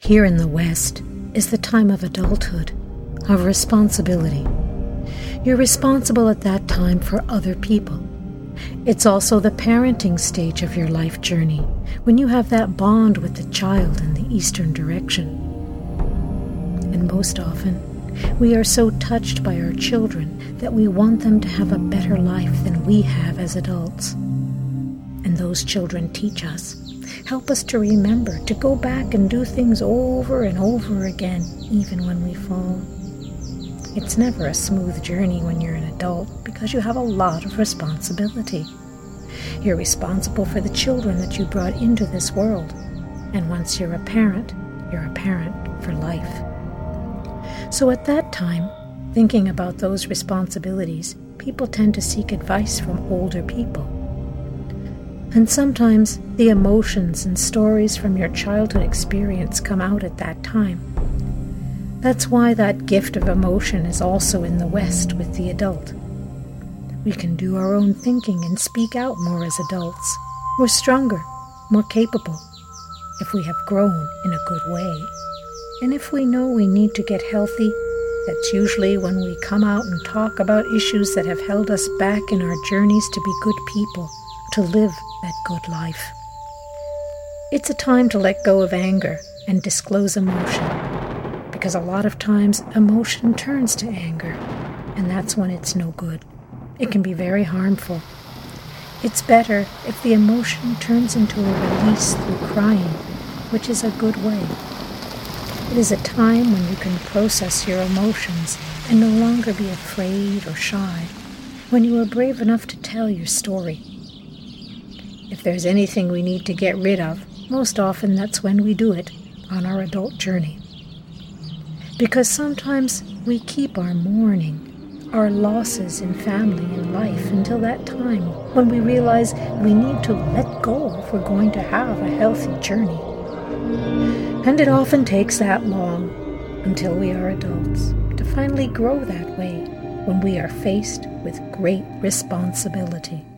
Here in the West is the time of adulthood, of responsibility. You're responsible at that time for other people. It's also the parenting stage of your life journey, when you have that bond with the child in the Eastern direction. And most often, we are so touched by our children that we want them to have a better life than we have as adults. And those children teach us, help us to remember to go back and do things over and over again, even when we fall. It's never a smooth journey when you're an adult because you have a lot of responsibility. You're responsible for the children that you brought into this world. And once you're a parent for life. So at that time, thinking about those responsibilities, people tend to seek advice from older people. And sometimes the emotions and stories from your childhood experience come out at that time. That's why that gift of emotion is also in the West with the adult. We can do our own thinking and speak out more as adults. We're stronger, more capable, if we have grown in a good way. And if we know we need to get healthy, that's usually when we come out and talk about issues that have held us back in our journeys to be good people, to live that good life. It's a time to let go of anger and disclose emotion, because a lot of times emotion turns to anger, and that's when it's no good. It can be very harmful. It's better if the emotion turns into a release through crying, which is a good way. It is a time when you can process your emotions and no longer be afraid or shy, when you are brave enough to tell your story. If there's anything we need to get rid of, most often that's when we do it on our adult journey. Because sometimes we keep our mourning, our losses in family and life until that time when we realize we need to let go if we're going to have a healthy journey. And it often takes that long, until we are adults, to finally grow that way when we are faced with great responsibility.